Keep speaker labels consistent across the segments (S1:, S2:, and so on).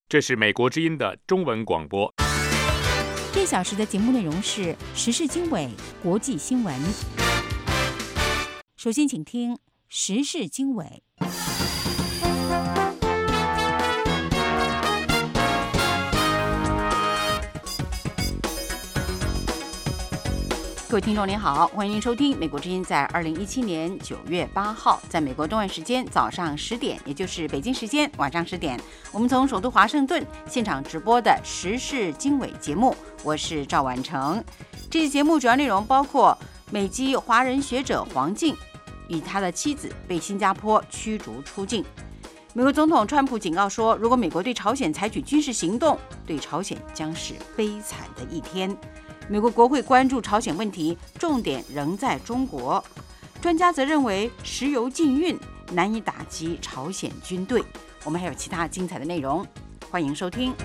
S1: 这是美国之音的中文广播。
S2: 这小时的节目内容是时事经纬、国际新闻。首先请听时事经纬。各位听众您好，欢迎收听美国之音在2017年9月8号在美国东岸时间早上10点，也就是北京时间晚上10点，我们从首都华盛顿现场直播的时事经纬节目，我是赵婉成。这期节目主要内容包括美籍华人学者黄进与他的妻子被新加坡驱逐出境。美国总统川普警告说，如果美国对朝鲜采取军事行动，对朝鲜将是悲惨的一天。美国国会关注朝鲜问题，重点仍在中国。专家则认为石油禁运难以打击朝鲜军队。我们还有其他精彩的内容，欢迎收听。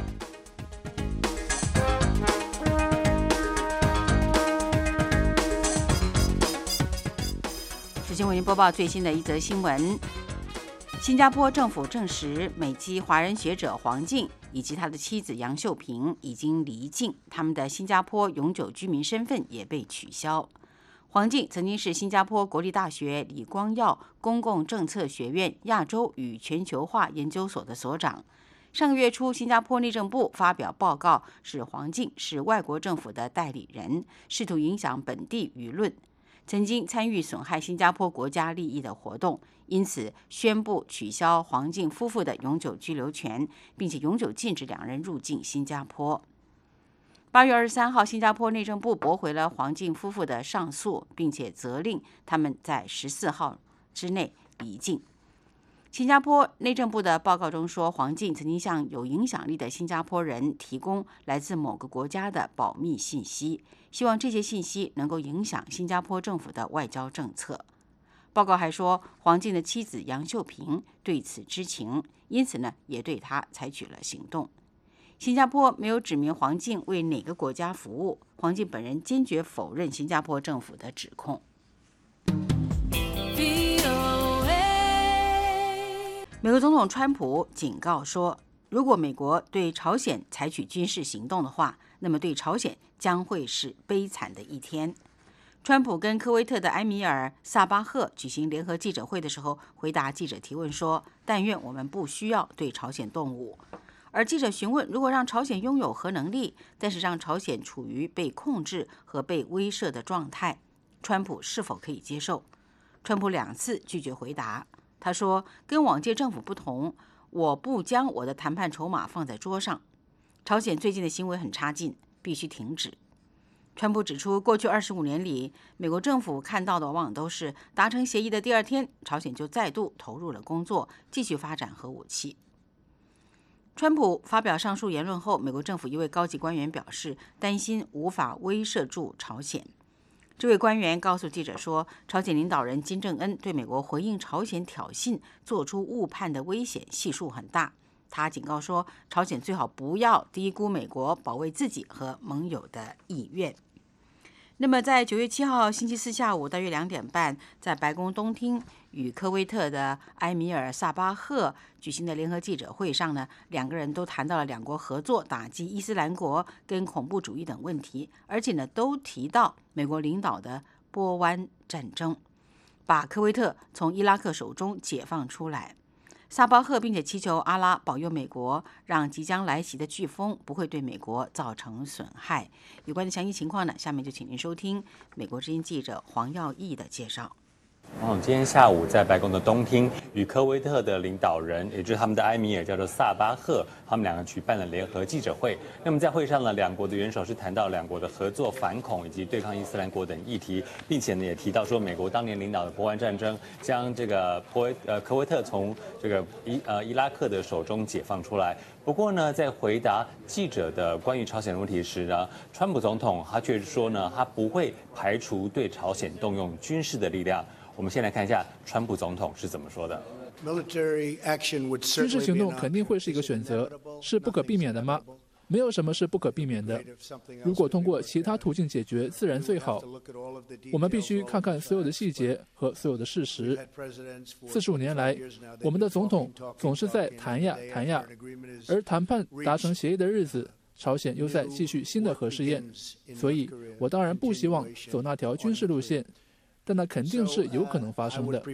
S2: 首先为您播报最新的一则新闻。新加坡政府证实，美籍华人学者黄进以及他的妻子杨秀萍已经离境，他们的新加坡永久居民身份也被取消。黄进曾经是新加坡国立大学李光耀公共政策学院亚洲与全球化研究所的所长。上个月初，新加坡内政部发表报告，指黄进是外国政府的代理人，试图影响本地舆论，曾经参与损害新加坡国家利益的活动，因此宣布取消黄进夫妇的永久居留权，并且永久禁止两人入境新加坡。8月23号，新加坡内政部驳回了黄进夫妇的上诉，并且责令他们在14号之内离境。新加坡内政部的报告中说，黄进曾经向有影响力的新加坡人提供来自某个国家的保密信息，希望这些信息能够影响新加坡政府的外交政策。报告还说，黄进的妻子杨秀萍对此知情，因此呢，也对他采取了行动。新加坡没有指明黄进为哪个国家服务，黄进本人坚决否认新加坡政府的指控。美国总统川普警告说，如果美国对朝鲜采取军事行动的话，那么对朝鲜将会是悲惨的一天。川普跟科威特的埃米尔·萨巴赫举行联合记者会的时候，回答记者提问说，但愿我们不需要对朝鲜动武。而记者询问，如果让朝鲜拥有核能力，但是让朝鲜处于被控制和被威慑的状态，川普是否可以接受？川普2次拒绝回答。他说，跟往届政府不同，我不将我的谈判筹码放在桌上。朝鲜最近的行为很差劲，必须停止。川普指出，过去25年里，美国政府看到的往往都是达成协议的第2天，朝鲜就再度投入了工作，继续发展核武器。川普发表上述言论后，美国政府一位高级官员表示，担心无法威慑住朝鲜。这位官员告诉记者说，朝鲜领导人金正恩对美国回应朝鲜挑衅做出误判的危险系数很大。他警告说，朝鲜最好不要低估美国保卫自己和盟友的意愿。那么在9月7号星期四下午大约2点半，在白宫东厅与科威特的埃米尔·萨巴赫举行的联合记者会上呢，两个人都谈到了两国合作打击伊斯兰国跟恐怖主义等问题，而且呢都提到美国领导的波湾战争，把科威特从伊拉克手中解放出来。萨巴赫并且祈求阿拉保佑美国，让即将来袭的飓风不会对美国造成损害。有关的详细情况呢，下面就请您收听美国之音记者黄耀义的介绍。
S3: 今天下午在白宫的东厅，与科威特的领导人，也就是他们的埃米尔叫做萨巴赫，他们两个举办了联合记者会。那么在会上呢，两国的元首是谈到两国的合作、反恐以及对抗伊斯兰国等议题，并且呢也提到说，美国当年领导的波湾战争将这个科威特从这个伊拉克的手中解放出来。不过呢，在回答记者的关于朝鲜问题时呢，川普总统他却说呢，他不会排除对朝鲜动用军事的力量。我们先来看一下川普总统是怎么说的。
S4: 军事行动肯定会是一个选择，是不可避免的吗？ 没有什么是不可避免的。如果通过其他途径解决，自然最好。我们必须看看所有的细节和所有的事实。45年来，我们的总统总是在谈呀谈呀，而谈判达成协议的日子，朝鲜又在继续新的核试验。所以，我当然不希望走那条军事路线，但那肯定是有可能发生的。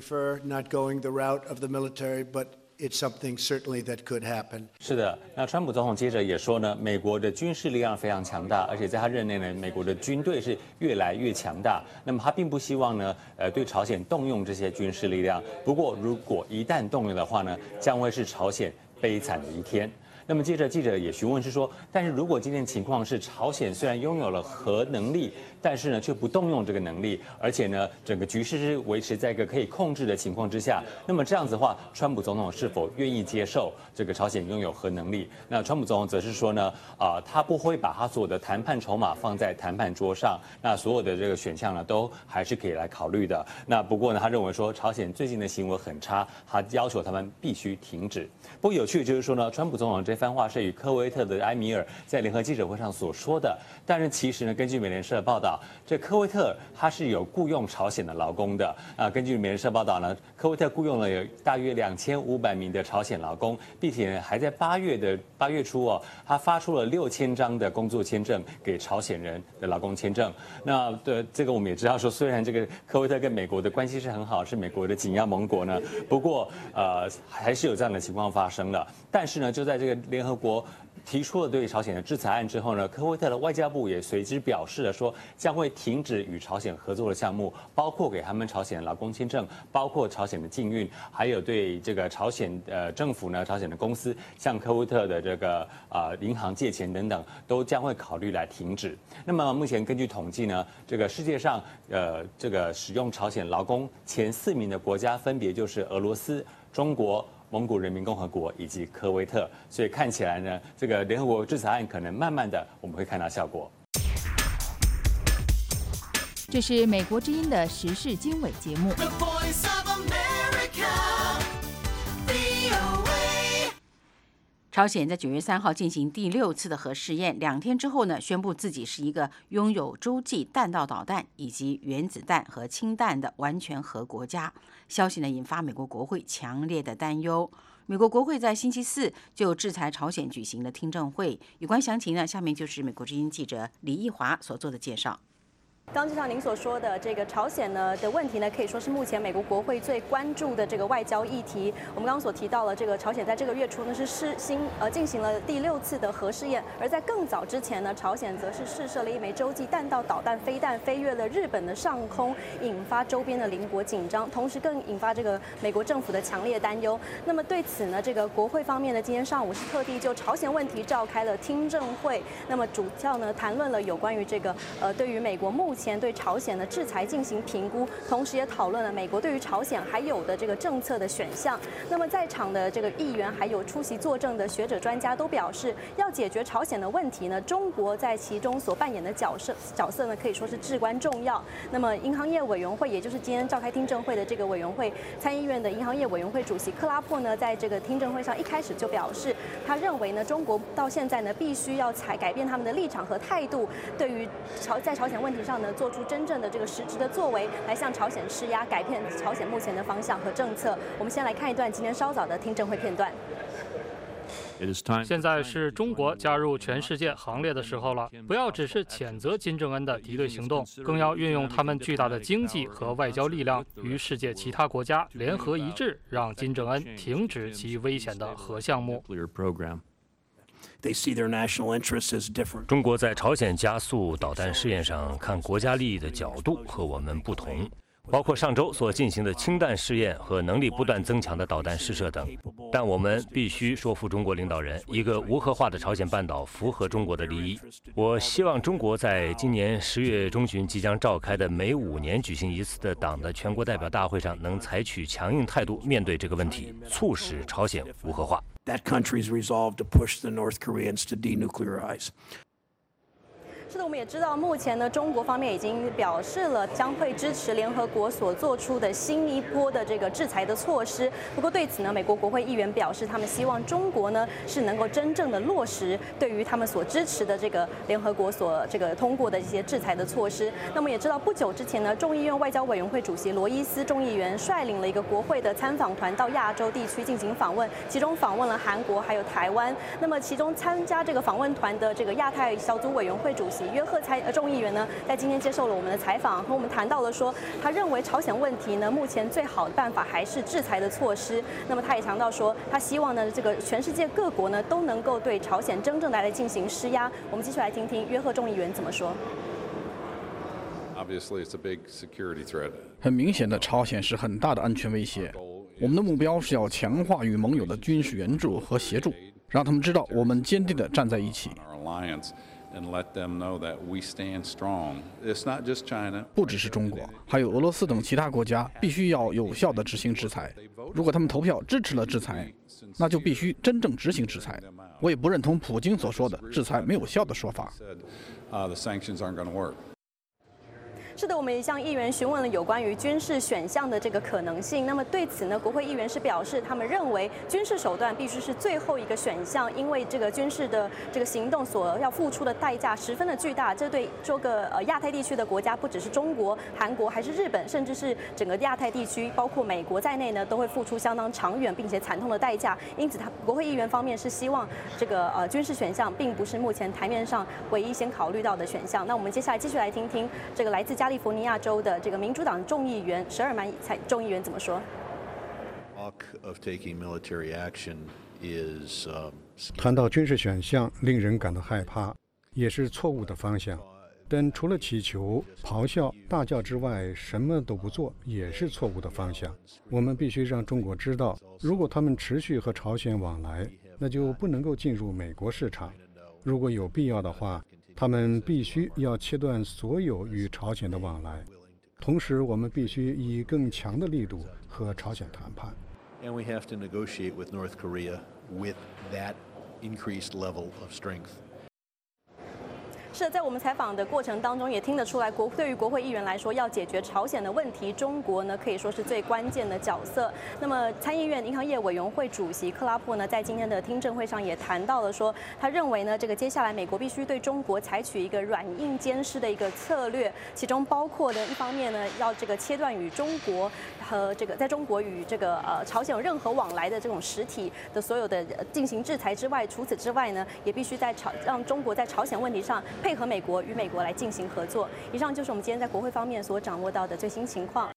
S5: It's something certainly that could happen.
S3: 是的，那川普总统接着也说呢，美国的军事力量非常强大，而且在他任内呢，美国的军队是越来越强大。那么他并不希望呢，对朝鲜动用这些军事力量。不过，如果一旦动用的话呢，将会是朝鲜悲惨的一天。那么接着记者也询问是说，但是如果今天情况是朝鲜虽然拥有了核能力，但是呢却不动用这个能力，而且呢整个局势是维持在一个可以控制的情况之下，那么这样子的话，川普总统是否愿意接受这个朝鲜拥有核能力？那川普总统则是说呢，他不会把他所有的谈判筹码放在谈判桌上，那所有的这个选项呢都还是可以来考虑的。那不过呢，他认为说朝鲜最近的行为很差，他要求他们必须停止。不过有趣的就是说呢，川普总统这番话是与科威特的埃米尔在联合记者会上所说的，但是其实呢，根据美联社报道，这科威特他是有雇佣朝鲜的劳工的根据美联社报道呢，科威特雇佣了有大约2500名的朝鲜劳工，并且呢还在8月初他发出了6000张的工作签证给朝鲜人的劳工签证。那这个我们也知道说，虽然这个科威特跟美国的关系是很好，是美国的紧要盟国呢，不过还是有这样的情况发生了。但是呢，就在这个联合国提出了对朝鲜的制裁案之后呢，科威特的外交部也随之表示了说，将会停止与朝鲜合作的项目，包括给他们朝鲜劳工签证，包括朝鲜的禁运，还有对这个朝鲜政府呢、朝鲜的公司向科威特的这个银行借钱等等，都将会考虑来停止。那么目前根据统计呢，这个世界上这个使用朝鲜劳工前4名的国家分别就是俄罗斯、中国、蒙古人民共和国以及科威特，所以看起来呢，这个联合国制裁案可能慢慢的我们会看到效果。
S6: 这是美国之音的时事经纬节目。
S2: 朝鲜在9月3号进行第6次的核试验，2天之后呢，宣布自己是一个拥有洲际弹道导弹以及原子弹和氢弹的完全核国家。消息呢，引发美国国会强烈的担忧。美国国会在星期4就制裁朝鲜举行了听证会，有关详情呢，下面就是美国之音记者李义华所做的介绍。
S7: 刚就像您所说的，这个朝鲜呢的问题呢，可以说是目前美国国会最关注的这个外交议题。我们刚刚所提到了，这个朝鲜在这个月初呢是进行了第6次的核试验，而在更早之前呢，朝鲜则是试射了一枚洲际弹道导弹飞弹飞越了日本的上空，引发周边的邻国紧张，同时更引发这个美国政府的强烈担忧。那么对此呢，这个国会方面呢，今天上午是特地就朝鲜问题召开了听证会，那么主要呢谈论了有关于这个对于美国目前对朝鲜的制裁进行评估，同时也讨论了美国对于朝鲜还有的这个政策的选项。那么在场的这个议员还有出席作证的学者专家都表示，要解决朝鲜的问题呢，中国在其中所扮演的角色呢，可以说是至关重要。那么银行业委员会，也就是今天召开听证会的这个委员会，参议院的银行业委员会主席克拉珀呢，在这个听证会上一开始就表示，他认为呢，中国到现在呢，必须要改变他们的立场和态度，对于在朝鲜问题上呢，做出真正的这个实质的作为，来向朝鲜施压，改变朝鲜目前的方向和政策。我们先来看一段今天稍早的听证会片段。
S8: 现在是中国加入全世界行列的时候了，不要只是谴责金正恩的敌对行动，更要运用他们巨大的经济和外交力量，与世界其他国家联合一致，让金正恩停止其危险的核项目。
S9: 中国在朝鲜加速导弹试验上看国家利益的角度和我们不同，包括上周所进行的氢弹试验和能力不断增强的导弹试射等。但我们必须说服中国领导人，一个无核化的朝鲜半岛符合中国的利益。我希望中国在今年10月中旬即将召开的每5年举行一次的党的全国代表大会上，能采取强硬态度面对这个问题，促使朝鲜无核化。
S5: That country's resolve to push the North Koreans to denuclearize.
S7: 是的，我们也知道，目前呢，中国方面已经表示了将会支持联合国所做出的新一波的这个制裁的措施。不过对此呢，美国国会议员表示，他们希望中国呢是能够真正的落实对于他们所支持的这个联合国所这个通过的一些制裁的措施。那么也知道，不久之前呢，众议院外交委员会主席罗伊斯众议员率领了一个国会的参访团到亚洲地区进行访问，其中访问了韩国还有台湾。那么其中参加这个访问团的这个亚太小组委员会主席约赫众议员呢，在今天接受了我们的采访，和我们谈到了说，他认为朝鲜问题呢，目前最好的办法还是制裁的措施。那么他也强调说，他希望呢，这个全世界各国呢都能够对朝鲜真正的来进行施压。我们继续来听听约赫众议员怎么说。
S10: 很明显的，朝鲜是很大的安全威胁。我们的目标是要强化与盟友的军事援助和协助，让他们知道我们坚定地站在一起。不只是中国，还有俄罗斯等其他国家必须要有效地执行制裁。如果他们投票支持了制裁，那就必须真正执行制裁。我也不认同普京所说的制裁没有效的说法。
S7: 是的，我们也向议员询问了有关于军事选项的这个可能性。那么对此呢，国会议员是表示，他们认为军事手段必须是最后一个选项，因为这个军事的这个行动所要付出的代价十分的巨大。这对这个亚太地区的国家，不只是中国、韩国，还是日本，甚至是整个亚太地区，包括美国在内呢，都会付出相当长远并且惨痛的代价。因此，国会议员方面是希望这个军事选项并不是目前台面上唯一先考虑到的选项。那我们接下来继续来听听这个来自加利福尼亚州的这个民主党众议员舍尔曼众议员怎么说。
S11: 谈到军事选项，令人感到害怕，也是错误的方向。但除了祈求、咆哮、大叫之外，什么都不做，也是错误的方向。我们必须让中国知道，如果他们持续和朝鲜往来，那就不能够进入美国市场。如果有必要的话，他们必须要切断所有与朝鲜的往来，同时我们必须以更强的力度和朝鲜谈判。
S5: And we have to negotiate with North Korea with that increased level of strength.
S7: 是的，在我们采访的过程当中，也听得出来，对于国会议员来说，要解决朝鲜的问题，中国呢可以说是最关键的角色。那么，参议院银行业委员会主席克拉珀呢，在今天的听证会上也谈到了说，他认为呢，这个接下来美国必须对中国采取一个软硬兼施的一个策略，其中包括呢，一方面呢，要这个切断与中国和这个在中国与这个朝鲜有任何往来的这种实体的所有的进行制裁之外，除此之外呢，也必须让中国在朝鲜问题上配合美国，与美国来进行合作。以上就是我们今天在国会方面所掌握到的最新情况。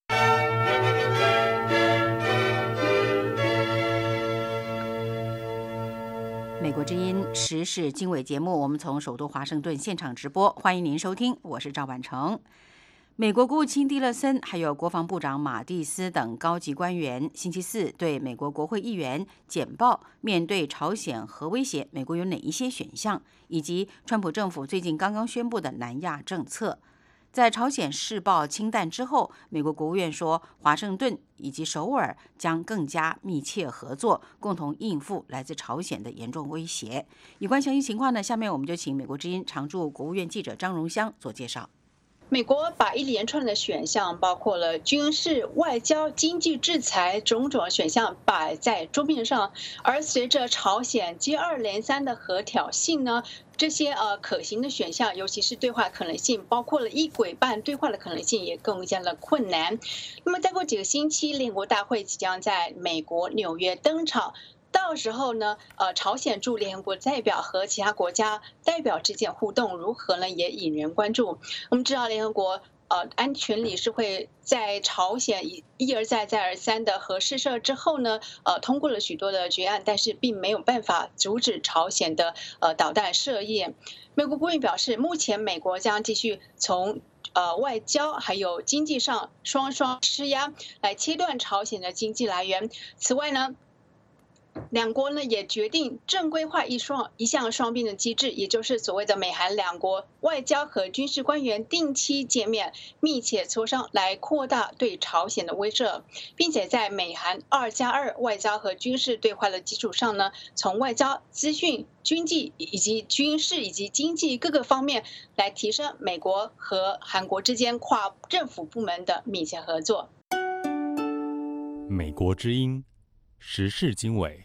S2: 美国之音时事经纬节目，我们从首都华盛顿现场直播，欢迎您收听，我是赵婉成。美国国务卿蒂勒森还有国防部长马蒂斯等高级官员星期四对美国国会议员简报，面对朝鲜核威胁，美国有哪一些选项，以及川普政府最近刚刚宣布的南亚政策。在朝鲜试爆氢弹之后，美国国务院说，华盛顿以及首尔将更加密切合作，共同应付来自朝鲜的严重威胁。有关详细情况呢，下面我们就请美国之音常驻国务院记者张荣香做介绍。
S12: 美国把一连串的选项，包括了军事、外交、经济制裁种种选项摆在桌面上，而随着朝鲜接二连三的核挑衅呢，这些可行的选项，尤其是对话可能性，包括了一轨半对话的可能性，也更加的困难。那么再过几个星期，联合国大会即将在美国纽约登场。到时候呢，朝鲜驻联合国代表和其他国家代表之间互动如何呢，也引人关注。我们知道联合国安全理事会在朝鲜一而再再而三的核试射之后呢，通过了许多的决案，但是并没有办法阻止朝鲜的导弹射业。美国国务院表示，目前美国将继续从外交还有经济上双双施压，来切断朝鲜的经济来源。此外呢， 两国呢也决定正规化一项双边的机制，也就是所谓的美韩两国外交和军事官员定期见面，密切磋商，来扩大对朝鲜的威慑，并且在美韩2+2外交和军事对话的基础上呢，从外交、资讯、军纪以及军事以及经济各个方面来提升美国和韩国之间跨政府部门的密切合作。
S1: 美国之音时事经纬。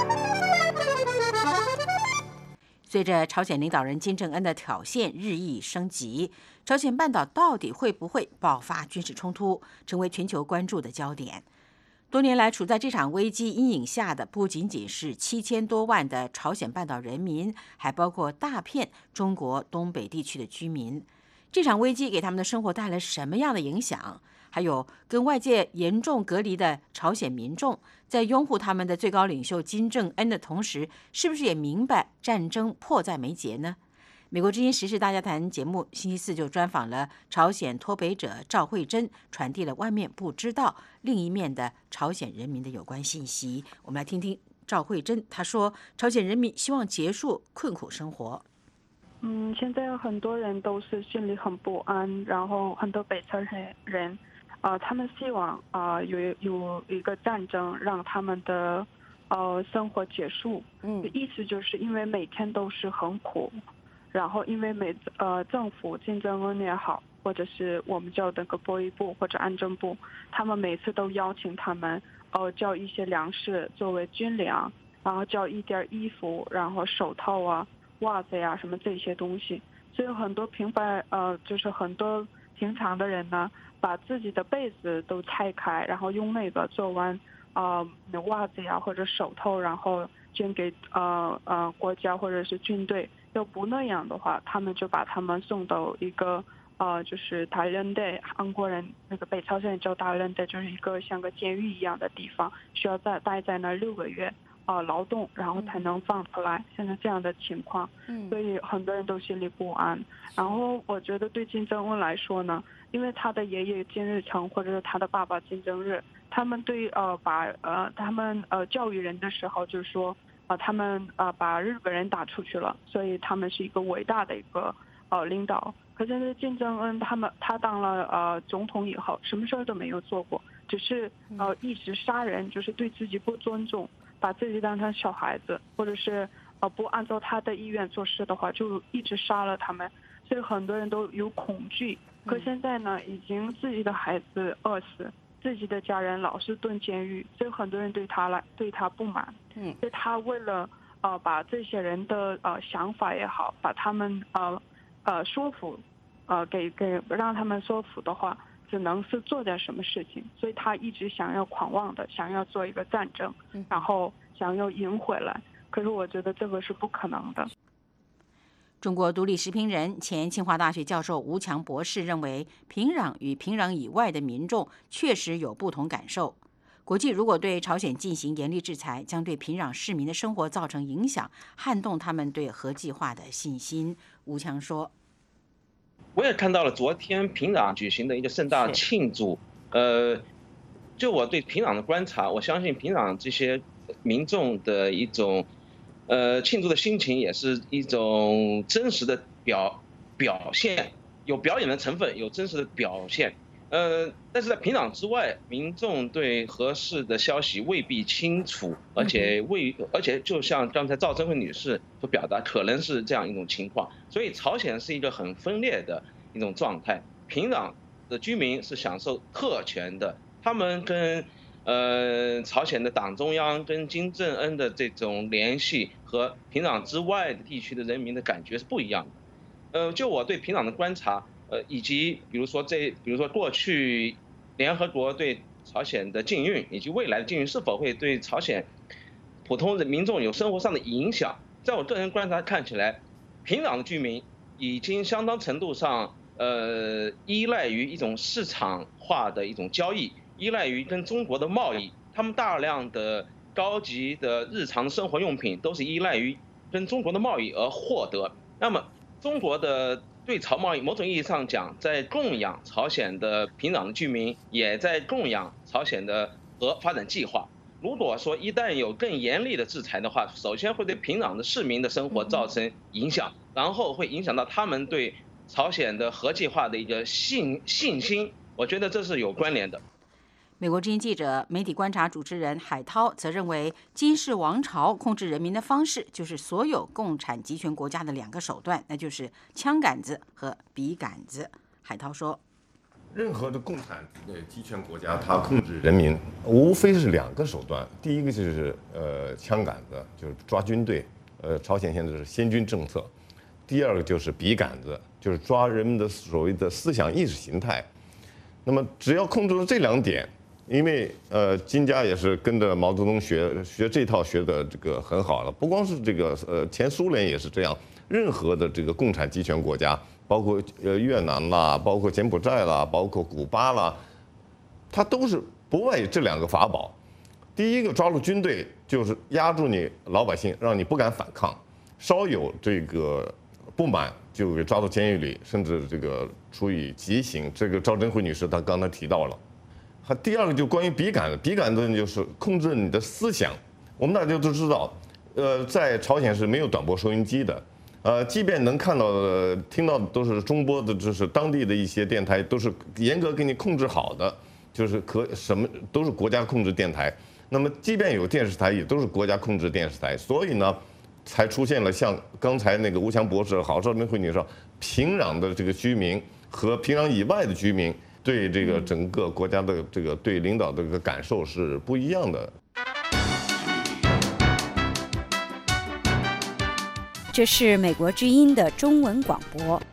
S2: 随着朝鲜领导人金正恩的挑衅日益升级，朝鲜半岛到底会不会爆发军事冲突，成为全球关注的焦点。多年来处在这场危机阴影下的不仅仅是7000多万的朝鲜半岛人民，还包括大片中国东北地区的居民。这场危机给他们的生活带来什么样的影响？还有跟外界严重隔离的朝鲜民众，在拥护他们的最高领袖金正恩的同时，是不是也明白战争迫在眉睫呢？美国之音时事大家谈节目星期四就专访了朝鲜脱北者赵慧珍，传递了外面不知道另一面的朝鲜人民的有关信息。我们来听听赵慧珍，她说朝鲜人民希望结束困苦生活。
S13: 现在有很多人都是心里很不安，然后很多北朝鲜人他们希望有一个战争让他们的生活结束。意思就是因为每天都是很苦，然后因为政府金正恩也好，或者是我们叫那个保育部或者安政部，他们每次都邀请他们交一些粮食作为军粮，然后交一点衣服，然后手套啊、袜子呀什么这些东西。所以很多就是很多平常的人呢，把自己的被子都拆开，然后用那个做完袜子呀或者手套，然后捐给国家或者是军队。要不那样的话，他们就把他们送到一个就是大人的韩国人那个北朝鲜叫大人的，就是一个像个监狱一样的地方，需要待在那6个月劳动，然后才能放出来。现在这样的情况，所以很多人都心里不安。然后我觉得对金正恩来说呢，因为他的爷爷金日成或者是他的爸爸金正日，他们对他们教育人的时候就是说他们把日本人打出去了，所以他们是一个伟大的一个领导。可是金正恩他当了总统以后，什么事儿都没有做过，只是一直杀人，就是对自己不尊重，把自己当成小孩子，或者是不按照他的意愿做事的话，就一直杀了他们。所以很多人都有恐惧。可现在呢，已经自己的孩子饿死，自己的家人老是蹲监狱，所以很多人对他不满。所以他为了把这些人的想法也好，把他们说服，让他们说服的话，只能是做点什么事情。所以他一直想要狂妄的想要做一个战争，然后想要赢回来。可是我觉得这个是不可能的。
S2: 中国独立时评人、前清华大学教授吴强博士认为，平壤与平壤以外的民众确实有不同感受。国际如果对朝鲜进行严厉制裁，将对平壤市民的生活造成影响，撼动他们对核计划的信心。吴强说：“
S14: 我也看到了昨天平壤举行的一个盛大庆祝。就我对平壤的观察，我相信平壤这些民众的一种庆祝的心情，也是一种真实的表现，有表演的成分，有真实的表现。但是在平壤之外，民众对核试的消息未必清楚，而且就像刚才赵珍慧女士所表达，可能是这样一种情况。所以朝鲜是一个很分裂的一种状态。平壤的居民是享受特权的，他们跟朝鲜的党中央跟金正恩的这种联系和平壤之外的地区的人民的感觉是不一样的。就我对平壤的观察，以及比如说过去联合国对朝鲜的禁运，以及未来的禁运是否会对朝鲜普通的民众有生活上的影响，在我个人观察看起来，平壤的居民已经相当程度上依赖于一种市场化的一种交易，依赖于跟中国的贸易，他们大量的高级的日常生活用品都是依赖于跟中国的贸易而获得。那么中国的对朝贸易某种意义上讲，在供养朝鲜的平壤的居民，也在供养朝鲜的核发展计划。 如果说一旦有更严厉的制裁的话，首先会对平壤的市民的生活造成影响，然后会影响到他们对朝鲜的核计划的一个信心。我觉得这是有关联的。
S2: 美国之音记者、媒体观察主持人海涛则认为，金氏王朝控制人民的方式就是所有共产集权国家的2个手段，那就是枪杆子和笔杆子。海涛说，
S15: 任何的共产集权国家，它控制人民无非是2个手段，第一个就是枪杆子，就是抓军队，朝鲜现在是先军政策；第二个就是笔杆子，就是抓人们的所谓的思想意识形态。那么只要控制了这2点，因为金家也是跟着毛泽东学这套学的这个很好了，不光是这个前苏联也是这样，任何的这个共产集权国家，包括越南啦，包括柬埔寨啦，包括古巴啦，它都是不外于这2个法宝。第一个抓住军队，就是压住你老百姓，让你不敢反抗，稍有这个不满就给抓到监狱里，甚至这个处以极刑。这个赵贞惠女士她刚才提到了。还第二个就关于笔杆子，笔杆子就是控制你的思想。我们大家都知道，在朝鲜是没有短波收音机的，即便能看到的、听到的都是中波的，就是当地的一些电台都是严格给你控制好的，就是什么都是国家控制电台。那么即便有电视台，也都是国家控制电视台。所以呢，才出现了像刚才那个吴强博士、赵贞惠女士说，平壤的这个居民和平壤以外的居民对这个整个国家的这个对领导的这个感受是不一样的。
S16: 这是美国之音的中文广播。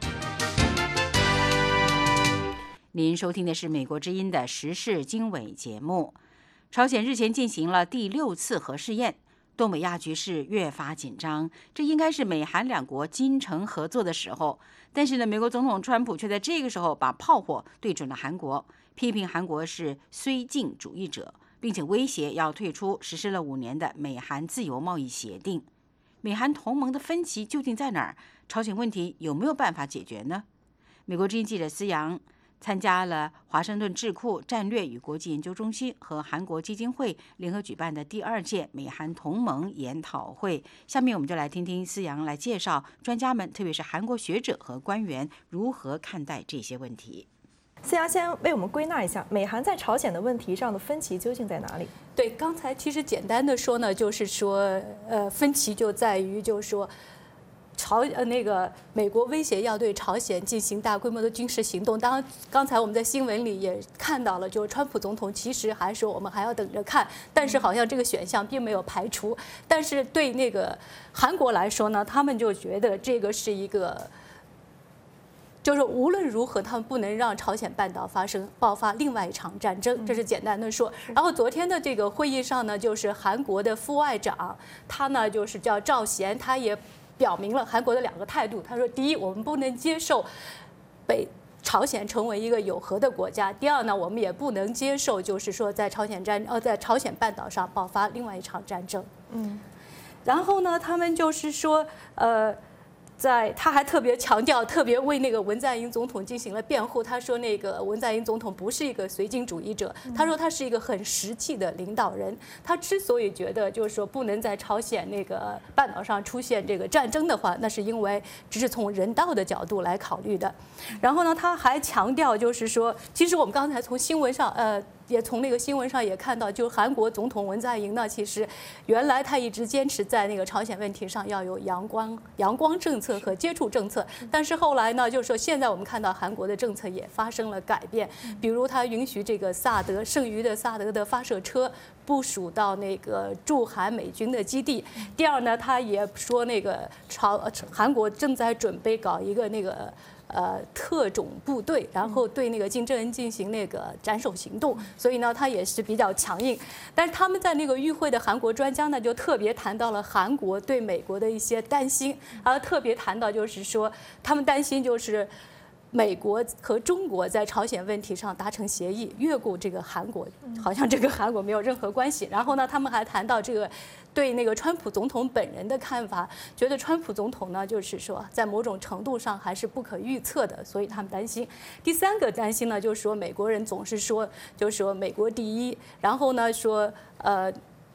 S2: 您收听的是美国之音的时事经纬节目。朝鲜日前进行了第6次核试验，东北亚局势越发紧张，这应该是美韩2国精诚合作的时候。但是呢，美国总统川普却在这个时候把炮火对准了韩国，批评韩国是绥靖主义者，并且威胁要退出实施了5年的美韩自由贸易协定。美韩同盟的分歧究竟在哪儿？朝鲜问题有没有办法解决呢？美国之音记者思阳参加了华盛顿智库战略与国际研究中心和韩国基金会联合举办的第2届美韩同盟研讨会。下面我们就来听听思阳来介绍专家们，特别是韩国学者和官员如何看待这些问题。
S17: 思阳先为我们归纳一下，美韩在朝鲜的问题上的分歧究竟在哪里？
S18: 对，刚才其实简单的说呢，就是说，分歧就在于，就是说。那个美国威胁要对朝鲜进行大规模的军事行动。当然，刚才我们在新闻里也看到了，就是川普总统其实还说我们还要等着看，但是好像这个选项并没有排除。但是对那个韩国来说呢，他们就觉得这个是一个，就是无论如何他们不能让朝鲜半岛爆发另外一场战争，这是简单的说。然后昨天的这个会议上呢，就是韩国的副外长，他呢就是叫赵贤，他也表明了韩国的2个态度。他说，第一，我们不能接受朝鲜成为一个有核的国家；第二呢，我们也不能接受，就是说在朝鲜半岛上爆发另外一场战争。然后呢，他们就是说，他还特别强调，特别为那个文在寅总统进行了辩护。他说，那个文在寅总统不是一个绥靖主义者，他说他是一个很实际的领导人。他之所以觉得就是说不能在朝鲜那个半岛上出现这个战争的话，那是因为只是从人道的角度来考虑的。然后呢，他还强调就是说，其实我们刚才从新闻上也从那个新闻上也看到，就韩国总统文在寅呢，其实原来他一直坚持在那个朝鲜问题上要有阳光政策和接触政策，但是后来呢，就是说现在我们看到韩国的政策也发生了改变，比如他允许这个剩余的萨德的发射车部署到那个驻韩美军的基地。第二呢，他也说那个韩国正在准备搞一个那个特种部队，然后对那个金正恩进行那个斩首行动，所以呢，他也是比较强硬。但是他们在那个与会的韩国专家呢，就特别谈到了韩国对美国的一些担心，特别谈到就是说，他们担心就是美国和中国在朝鲜问题上达成协议，越过这个韩国，好像这个韩国没有任何关系。然后呢，他们还谈到这个对那个川普总统本人的看法，觉得川普总统呢，就是说在某种程度上还是不可预测的，所以他们担心。第3个担心呢，就是说美国人总是说，就是说美国第一，然后呢说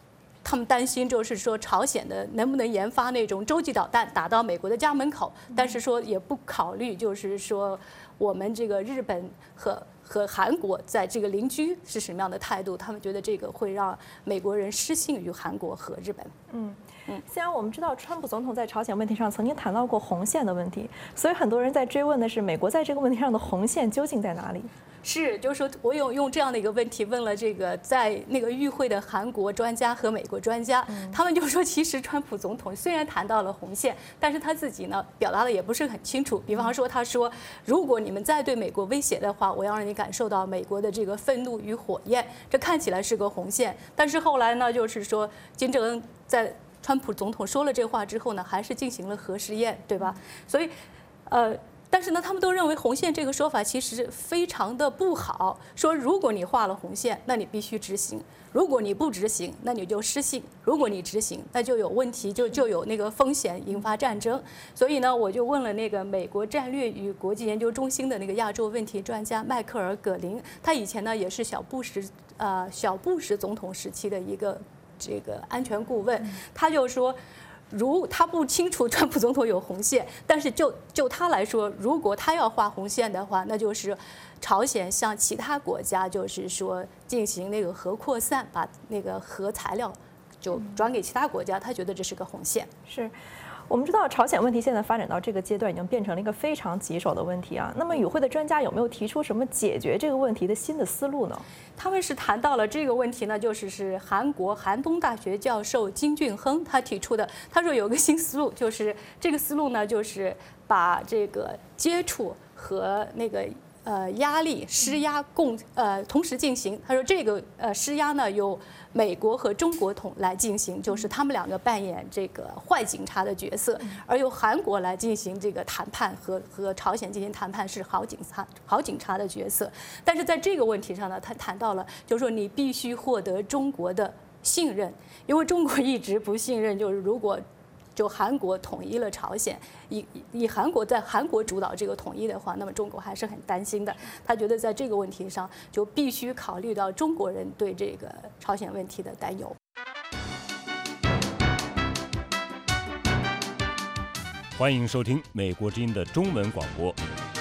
S18: 他们担心就是说朝鲜的能不能研发那种洲际导弹打到美国的家门口，但是说也不考虑就是说我们这个日本和韩国在这个邻居是什么样的态度，他们觉得这个会让美国人失信于韩国和日本。
S17: 虽然我们知道川普总统在朝鲜问题上曾经谈到过红线的问题，所以很多人在追问的是美国在这个问题上的红线究竟在哪里？
S18: 是，就是说我有用这样的一个问题问了这个在那个与会的韩国专家和美国专家，他们就说，其实川普总统虽然谈到了红线，但是他自己呢表达的也不是很清楚。比方说，他说，如果你们再对美国威胁的话，我要让你感受到美国的这个愤怒与火焰，这看起来是个红线。但是后来呢，就是说金正恩在川普总统说了这话之后呢，还是进行了核试验，对吧？所以，但是呢，他们都认为红线这个说法其实非常的不好。说如果你画了红线，那你必须执行；如果你不执行，那你就失信；如果你执行，那就有问题，就有那个风险引发战争。所以呢，我就问了那个美国战略与国际研究中心的那个亚洲问题专家迈克尔·葛林，他以前呢也是小布什总统时期的一个这个安全顾问，他就说。他不清楚川普总统有红线，但是就他来说，如果他要画红线的话，那就是朝鲜向其他国家就是说进行那个核扩散，把那个核材料就转给其他国家，他觉得这是个红线。
S17: 是。我们知道朝鲜问题现在发展到这个阶段，已经变成了一个非常棘手的问题啊。那么与会的专家有没有提出什么解决这个问题的新的思路呢？
S18: 他们是谈到了这个问题呢，是韩国韩东大学教授金俊亨他提出的。他说有个新思路，就是这个思路呢，就是把这个接触和那个压力施压同时进行。他说这个施压呢由美国和中国来进行，就是他们两个扮演这个坏警察的角色，而由韩国来进行这个谈判和朝鲜进行谈判是好警察的角色。但是在这个问题上呢，他谈到了，就是说你必须获得中国的信任，因为中国一直不信任，就是如果就韩国统一了朝鲜，以韩国在韩国主导这个统一的话，那么中国还是很担心的。他觉得在这个问题上就必须考虑到中国人对这个朝鲜问题的担忧。
S9: 欢迎收听美国之音的中文广播。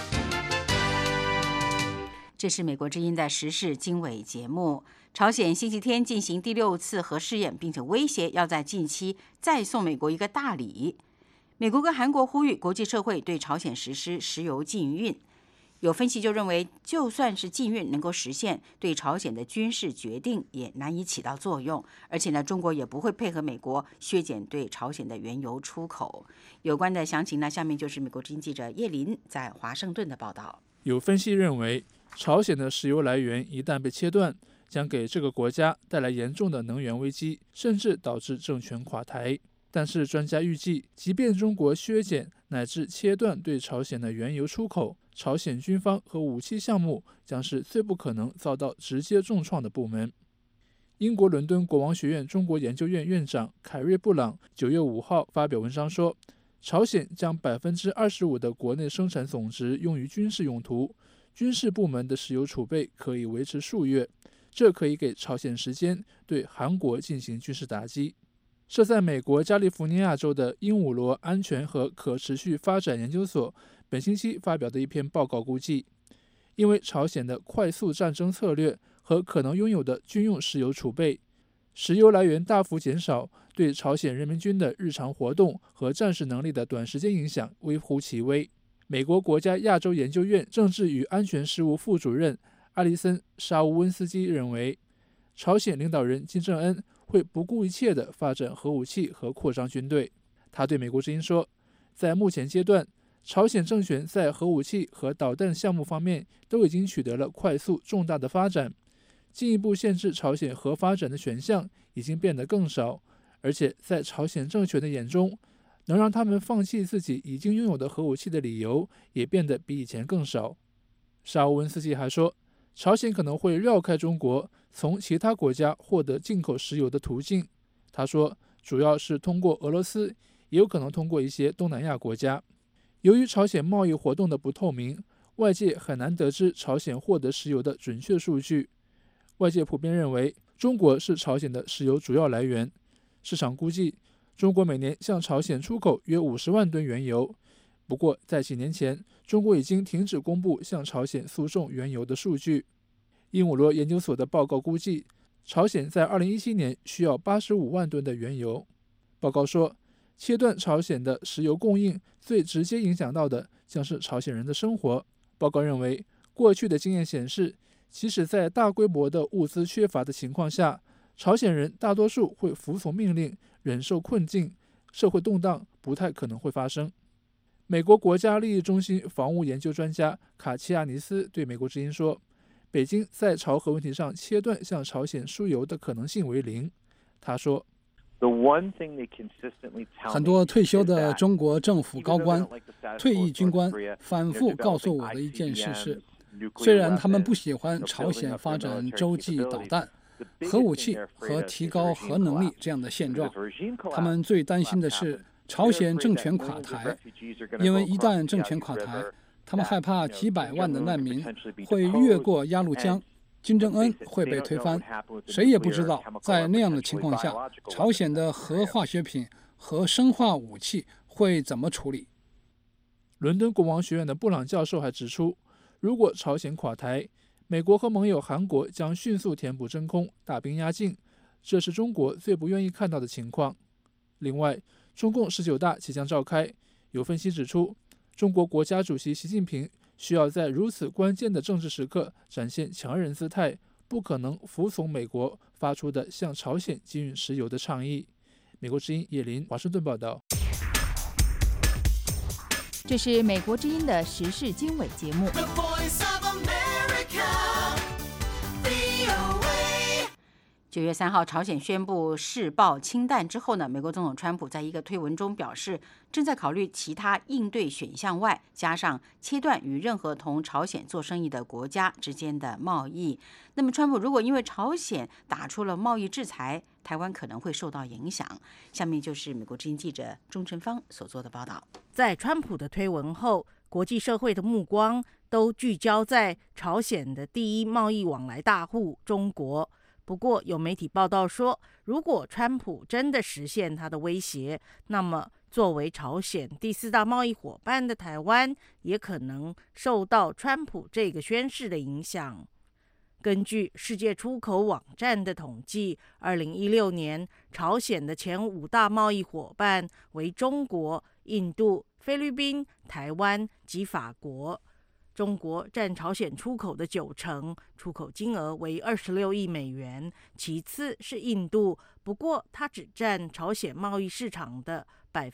S2: 这是美国之音的时事经纬节目。朝鲜星期天进行第6次核试验，并且威胁要在近期再送美国一个大礼。美国跟韩国呼吁国际社会对朝鲜实施石油禁运。有分析就认为，就算是禁运能够实现，对朝鲜的军事决定也难以起到作用。而且呢，中国也不会配合美国削减对朝鲜的原油出口。有关的详情呢，下面就是美国之音记者叶林在华盛顿的报道。
S4: 有分析认为，朝鲜的石油来源一旦被切断，将给这个国家带来严重的能源危机，甚至导致政权垮台。但是专家预计，即便中国削减乃至切断对朝鲜的原油出口，朝鲜军方和武器项目将是最不可能遭到直接重创的部门。英国伦敦国王学院中国研究院院长凯瑞·布朗9月5号发表文章说，朝鲜将25%的国内生产总值用于军事用途，军事部门的石油储备可以维持数月，这可以给朝鲜时间对韩国进行军事打击。设在美国加利福尼亚州的鹦鹉螺安全和可持续发展研究所本星期发表的一篇报告估计，因为朝鲜的快速战争策略和可能拥有的军用石油储备，石油来源大幅减少，对朝鲜人民军的日常活动和战士能力的短时间影响微乎其微。美国国家亚洲研究院政治与安全事务副主任阿里森·沙乌温斯基认为，朝鲜领导人金正恩会不顾一切地发展核武器和扩张军队。他对美国之音说，在目前阶段，朝鲜政权在核武器和导弹项目方面都已经取得了快速重大的发展，进一步限制朝鲜核发展的选项已经变得更少，而且在朝鲜政权的眼中，能让他们放弃自己已经拥有的核武器的理由也变得比以前更少。沙乌温斯基还说，朝鲜可能会绕开中国，从其他国家获得进口石油的途径。他说，主要是通过俄罗斯，也有可能通过一些东南亚国家。由于朝鲜贸易活动的不透明，外界很难得知朝鲜获得石油的准确数据。外界普遍认为，中国是朝鲜的石油主要来源， 市场估计，中国每年向朝鲜出口约50万吨原油。不过，在几年前，中国已经停止公布向朝鲜输送原油的数据。鹦鹉螺研究所的报告估计，朝鲜在2017年需要85万吨的原油。报告说，切断朝鲜的石油供应，最直接影响到的将是朝鲜人的生活。报告认为，过去的经验显示，即使在大规模的物资缺乏的情况下，朝鲜人大多数会服从命令，忍受困境，社会动荡不太可能会发生。美国国家利益中心防务研究专家卡齐亚尼斯对美国之音说，北京在朝核问题上切断向朝鲜输油的可能性为零。他说，
S19: 很多退休的中国政府高官、退役军官反复告诉我的一件事是，虽然他们不喜欢朝鲜发展洲际导弹、核武器和提高核能力这样的现状，他们最担心的是朝鲜政权垮台，因为一旦政权垮台，他们害怕几百万的难民会越过鸭绿江，金正恩会被推翻。谁也不知道在那样的情况下，朝鲜的核化学品和生化武器会怎么处理。
S4: 伦敦国王学院的布朗教授还指出，如果朝鲜垮台，美国和盟友韩国将迅速填补真空，大兵压境，这是中国最不愿意看到的情况。另外，中共19大即将召开，有分析指出，中国国家主席习近平需要在如此关键的政治时刻展现强人姿态，不可能服从美国发出的向朝鲜禁运石油的倡议。美国之音叶林华盛顿报道。
S6: 这是美国之音的时事经纬节目。
S2: 9月3号，朝鲜宣布试爆氢弹之后呢，美国总统川普在一个推文中表示，正在考虑其他应对选项外，加上切断与任何同朝鲜做生意的国家之间的贸易。那么，川普如果因为朝鲜打出了贸易制裁，台湾可能会受到影响。下面就是美国之音记者钟成芳所做的报道。
S20: 在川普的推文后，国际社会的目光都聚焦在朝鲜的第一贸易往来大户中国。不过，有媒体报道说，如果川普真的实现他的威胁，那么作为朝鲜第4大贸易伙伴的台湾，也可能受到川普这个宣示的影响。根据世界出口网站的统计，2016年朝鲜的前5大贸易伙伴为中国、印度、菲律宾、台湾及法国。中国占朝鲜出口的90%，出口金额为26亿美元，其次是印度，不过它只占朝鲜贸易市场的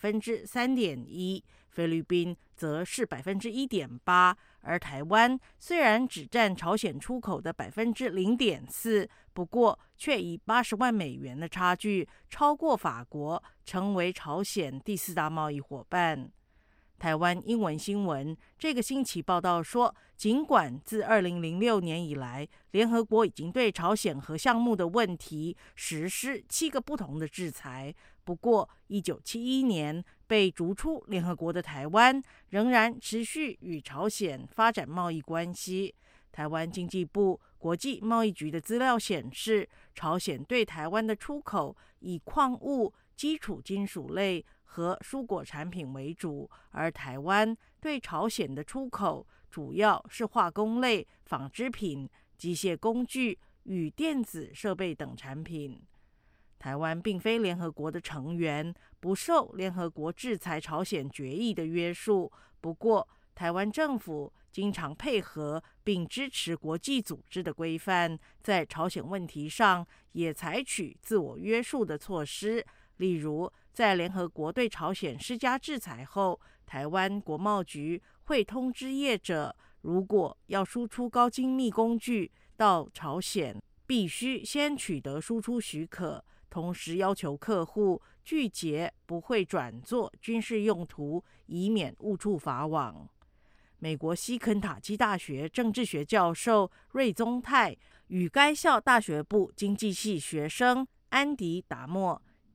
S20: 3.1%，菲律宾则是1.8%，而台湾虽然只占朝鲜出口的0.4%，不过却以80万美元的差距超过法国，成为朝鲜第4大贸易伙伴。台湾英文新闻这个星期报道说，尽管自2006年以来，联合国已经对朝鲜核项目的问题实施7个不同的制裁，不过1971年被逐出联合国的台湾，仍然持续与朝鲜发展贸易关系。台湾经济部国际贸易局的资料显示，朝鲜对台湾的出口以矿物、基础金属类和蔬果产品为主，而台湾对朝鲜的出口主要是化工类、纺织品、机械工具与电子设备等产品。台湾并非联合国的成员，不受联合国制裁朝鲜决议的约束。不过，台湾政府经常配合并支持国际组织的规范，在朝鲜问题上也采取自我约束的措施，例如在联合国对朝鲜施加制裁后，台湾国贸局会通知业者，如果要输出高精密工具到朝鲜，必须先取得输出许可，同时要求客户拒绝不会转作军事用途，以免误触法网。美国西肯塔基大学政治学教授瑞宗泰与该校大学部经济系学生安迪达莫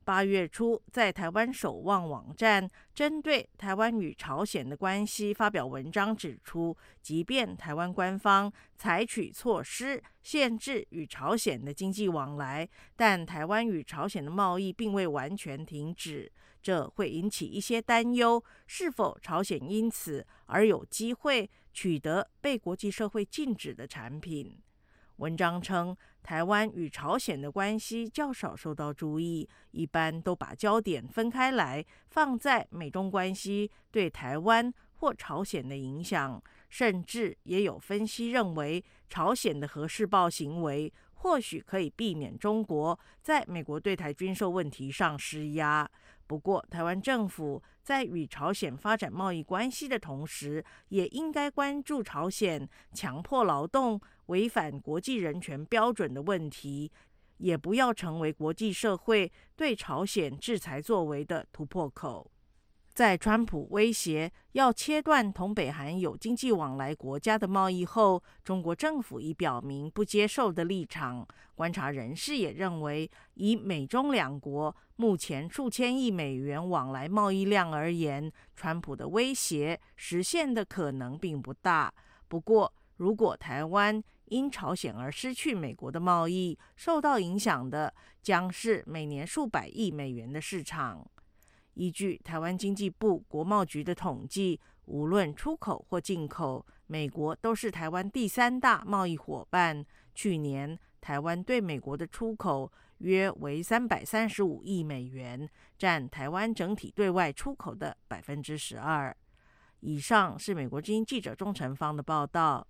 S20: 8月初在台湾守望网站针对台湾与朝鲜的关系发表文章，指出，即便台湾官方采取措施限制与朝鲜的经济往来，但台湾与朝鲜的贸易并未完全停止，这会引起一些担忧，是否朝鲜因此而有机会取得被国际社会禁止的产品。文章称，台湾与朝鲜的关系较少受到注意，一般都把焦点分开来，放在美中关系对台湾或朝鲜的影响，甚至也有分析认为，朝鲜的核试爆行为或许可以避免中国在美国对台军售问题上施压。不过，台湾政府在与朝鲜发展贸易关系的同时，也应该关注朝鲜强迫劳动、违反国际人权标准的问题，也不要成为国际社会对朝鲜制裁作为的突破口。在川普威胁要切断同北韩有经济往来国家的贸易后，中国政府已表明不接受的立场。观察人士也认为，以美中两国目前数千亿美元往来贸易量而言，川普的威胁实现的可能并不大。不过，如果台湾因朝鲜而失去美国的贸易，受到影响的将是每年数百亿美元的市场。依据台湾经济部国贸局的统计，无论出口或进口，美国都是台湾第3大贸易伙伴。去年，台湾对美国的出口约为335亿美元，占台湾整体对外出口的12%。以上是美国之音记者钟成芳的报道。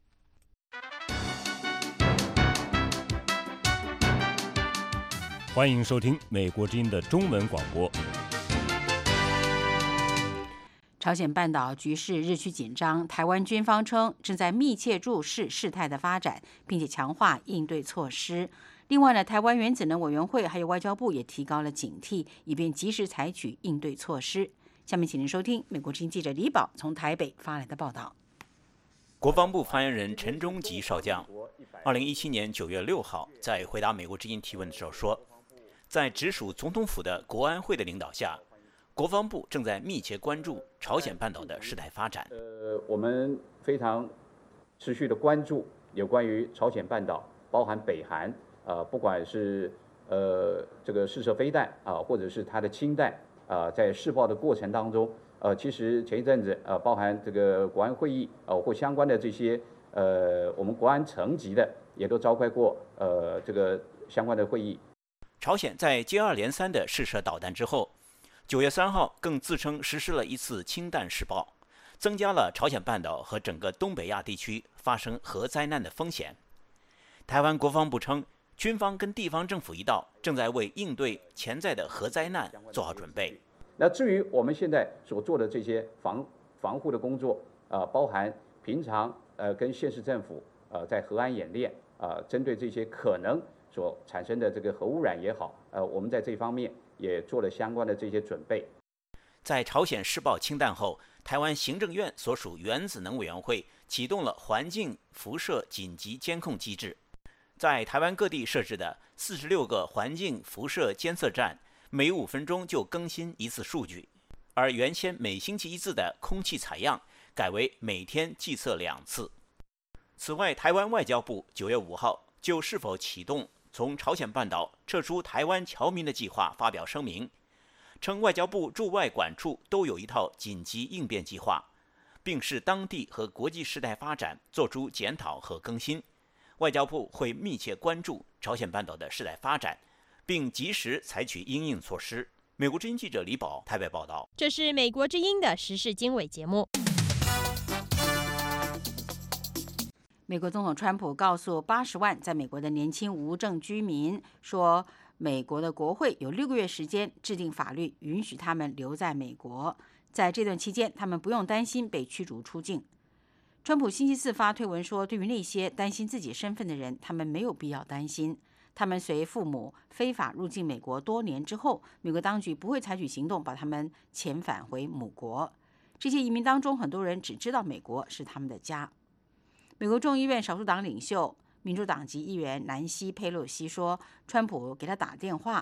S9: 欢迎收听美国之音的中文广播。
S2: 朝鲜半岛局势日趋紧张，台湾军方称正在密切注视事态的发展，并且强化应对措施。另外呢，台湾原子能委员会还有外交部也提高了警惕，以便及时采取应对措施。下面请您收听美国之音记者李宝从台北发来的报道。
S21: 国防部发言人陈忠吉少将2017年9月6号在回答美国之音提问的时候说，在直属总统府的国安会的领导下，国防部正在密切关注朝鲜半岛的事态发展。
S22: 我们非常持续的关注有关于朝鲜半岛，包含北韩，不管是这个试射飞弹或者是它的氢弹在试爆的过程当中，其实前一阵子包含这个国安会议或相关的这些我们国安层级的也都召开过这个相关的会议。
S21: 朝鲜在接二连三的试射导弹之后，9月3号更自称实施了一次氢弹试爆，增加了朝鲜半岛和整个东北亚地区发生核灾难的风险。台湾国防部称，军方跟地方政府一道，正在为应对潜在的核灾难做好准备。
S22: 那至于我们现在所做的这些防护的工作，包含平常跟县市政府在核安演练，针对这些可能所产生的这个核污染也好，我们在这方面也做了相关的这些准备。
S21: 在朝鲜试爆氢弹后，台湾行政院所属原子能委员会启动了环境辐射紧急监控机制，在台湾各地设置的46个环境辐射监测站，每5分钟就更新一次数据，而原先每星期1次的空气采样改为每天计测2次。此外，台湾外交部9月5号就是否启动从朝鲜半岛撤出台湾侨民的计划发表声明，称外交部驻外管处都有一套紧急应变计划，并视当地和国际事态发展做出检讨和更新。外交部会密切关注朝鲜半岛的事态发展，并及时采取因应措施。美国之音记者李宝台北报道。
S23: 这是美国之音的时事经纬节目。
S2: 美国总统川普告诉80万在美国的年轻无证居民说，美国的国会有6个月时间制定法律，允许他们留在美国。在这段期间，他们不用担心被驱逐出境。川普星期4发推文说，对于那些担心自己身份的人，他们没有必要担心。他们随父母非法入境美国多年之后，美国当局不会采取行动把他们遣返回母国。这些移民当中，很多人只知道美国是他们的家。美国众议院少数党领袖民主党籍议员南希·佩洛西说，川普给他打电话，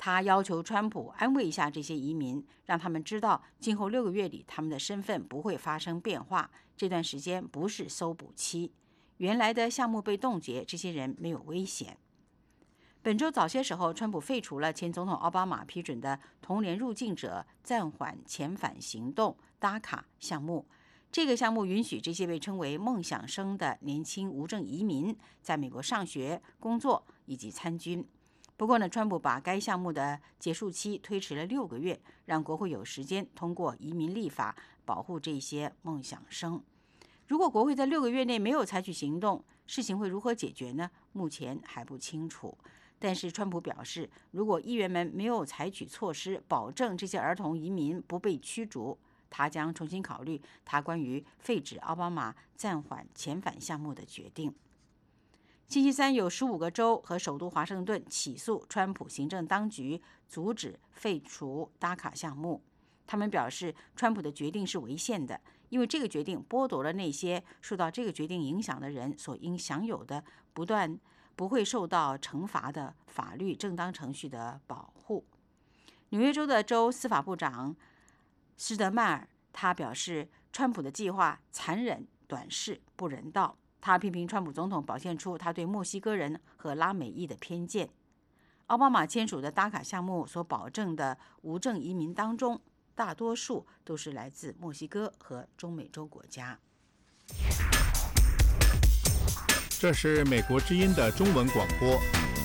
S2: 他要求川普安慰一下这些移民，让他们知道今后6个月里他们的身份不会发生变化，这段时间不是搜捕期，原来的项目被冻结，这些人没有危险。本周早些时候，川普废除了前总统奥巴马批准的同年入境者暂缓遣返行动DACA项目。这个项目允许这些被称为梦想生的年轻无证移民在美国上学、工作以及参军。不过呢，川普把该项目的结束期推迟了6个月，让国会有时间通过移民立法，保护这些梦想生。如果国会在6个月内没有采取行动，事情会如何解决呢？目前还不清楚。但是川普表示，如果议员们没有采取措施保证这些儿童移民不被驱逐，他将重新考虑他关于废止奥巴马暂缓遣返项目的决定。星期三，有15个州和首都华盛顿起诉川普行政当局，阻止废除DACA项目。他们表示，川普的决定是违宪的，因为这个决定剥夺了那些受到这个决定影响的人所应享有的不会受到惩罚的法律正当程序的保护。纽约州的州司法部长施德迈尔他表示，川普的计划残忍、短视、不人道。他批评川普总统表现出他对墨西哥人和拉美裔的偏见。奥巴马签署的DACA项目所保证的无证移民当中，大多数都是来自墨西哥和中美洲国家。
S1: 这是美国之音的中文广播。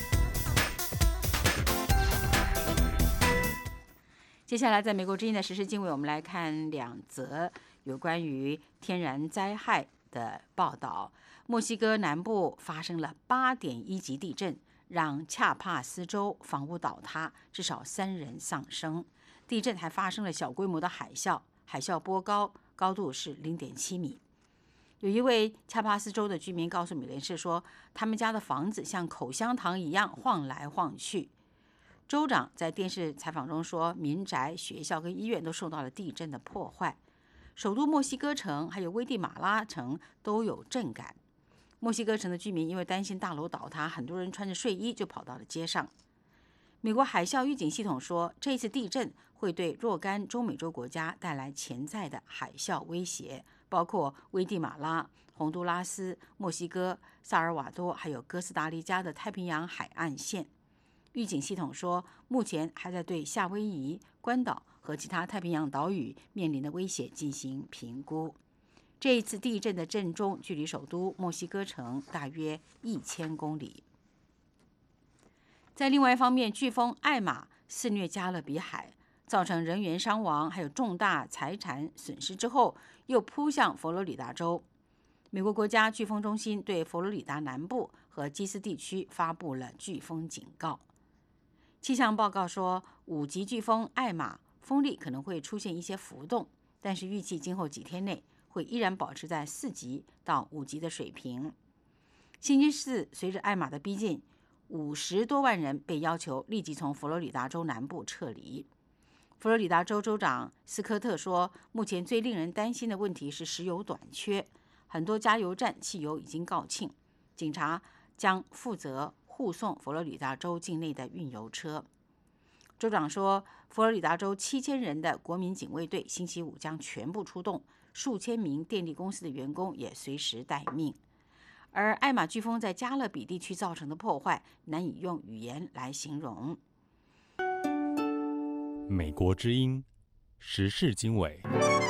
S2: 接下来，在美国之音的时事经纬，我们来看2则有关于天然灾害的报道。墨西哥南部发生了8.1级地震，让恰帕斯州房屋倒塌，至少3人丧生。地震还发生了小规模的海啸，海啸波高度是0.7米。有一位恰帕斯州的居民告诉美联社说，他们家的房子像口香糖一样晃来晃去。州长在电视采访中说，民宅、学校跟医院都受到了地震的破坏。首都墨西哥城还有危地马拉城都有震感。墨西哥城的居民因为担心大楼倒塌，很多人穿着睡衣就跑到了街上。美国海啸预警系统说，这一次地震会对若干中美洲国家带来潜在的海啸威胁，包括危地马拉、洪都拉斯、墨西哥、萨尔瓦多还有哥斯达黎加的太平洋海岸线。预警系统说，目前还在对夏威夷、关岛和其他太平洋岛屿面临的威胁进行评估。这一次地震的震中距离首都墨西哥城大约1000公里。在另外一方面，飓风艾玛肆虐加勒比海，造成人员伤亡还有重大财产损失之后，又扑向佛罗里达州。美国国家飓风中心对佛罗里达南部和基斯地区发布了飓风警告。气象报告说，5级飓风艾玛风力可能会出现一些浮动，但是预计今后几天内会依然保持在4级到5级的水平。星期四，随着艾玛的逼近，50多万人被要求立即从佛罗里达州南部撤离。佛罗里达州州长斯科特说，目前最令人担心的问题是石油短缺，很多加油站汽油已经告罄，警察将负责护送佛罗里达州境内的运油车。州长说，佛罗里达州7000人的国民警卫队星期五将全部出动，数千名电力公司的员工也随时待命。而艾玛飓风在加勒比地区造成的破坏难以用语言来形容。
S1: 美国之音时事经纬。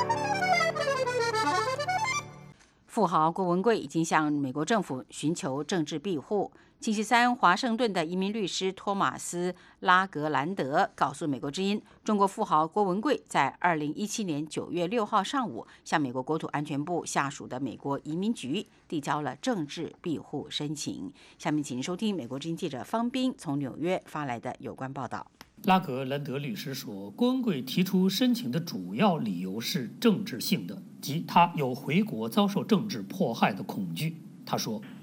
S2: 富豪郭文贵已经向美国政府寻求政治庇护。星期三，华盛顿的移民律师托马斯·拉格兰德告诉美国之音，中国富豪郭文贵在2017年9月6号上午向美国国土安全部下属的美国移民局递交了政治庇护申请。下面请您收听美国之音记者方斌从纽约发来的有关报道。
S3: 拉格兰德律师说，郭文贵提出申请的主要理由是政治性的，即他有回国遭受政治迫害的恐惧。他说，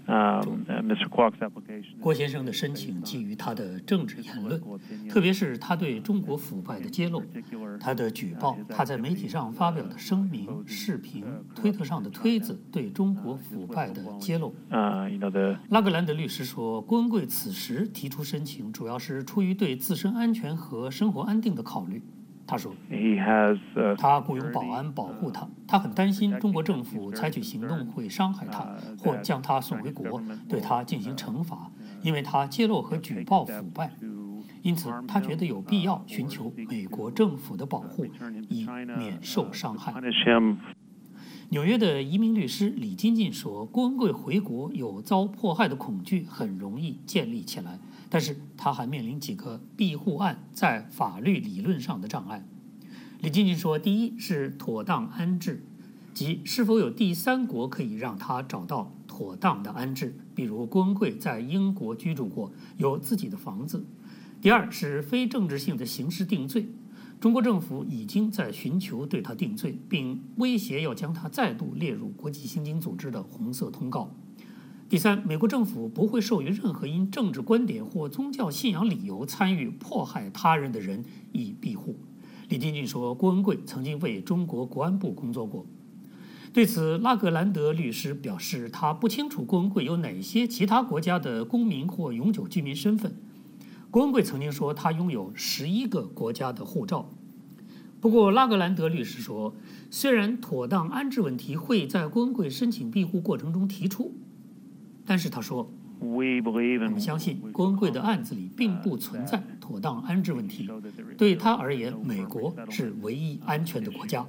S3: 郭先生的申请基于他的政治言论，特别是他对中国腐败的揭露，他的举报，他在媒体上发表的声明、视频、推特上的推子对中国腐败的揭露。拉格兰德律师说，郭文贵此时提出申请，主要是出于对自身安全和生活安定的考虑。他说，他雇佣保安保护他，他很担心中国政府采取行动会伤害他，或将他送回国，对他进行惩罚，因为他揭露和举报腐败。因此，他觉得有必要寻求美国政府的保护，以免受伤害。纽约的移民律师李金进说，郭文贵回国有遭迫害的恐惧很容易建立起来，但是他还面临几个庇护案在法律理论上的障碍。李金进说，第一是妥当安置，即是否有第三国可以让他找到妥当的安置，比如郭文贵在英国居住过，有自己的房子。第二是非政治性的刑事定罪，中国政府已经在寻求对他定罪，并威胁要将他再度列入国际刑警组织的红色通告。第三，美国政府不会授予任何因政治观点或宗教信仰理由参与迫害他人的人以庇护。李金进说，郭文贵曾经为中国国安部工作过。对此，拉格兰德律师表示，他不清楚郭文贵有哪些其他国家的公民或永久居民身份。郭文贵曾经说，他拥有11个国家的护照。不过，拉格兰德律师说，虽然妥当安置问题会在郭文贵申请庇护过程中提出，但是他说，我们相信郭文贵的案子里并不存在妥当安置问题，对他而言，美国是唯一安全的国家。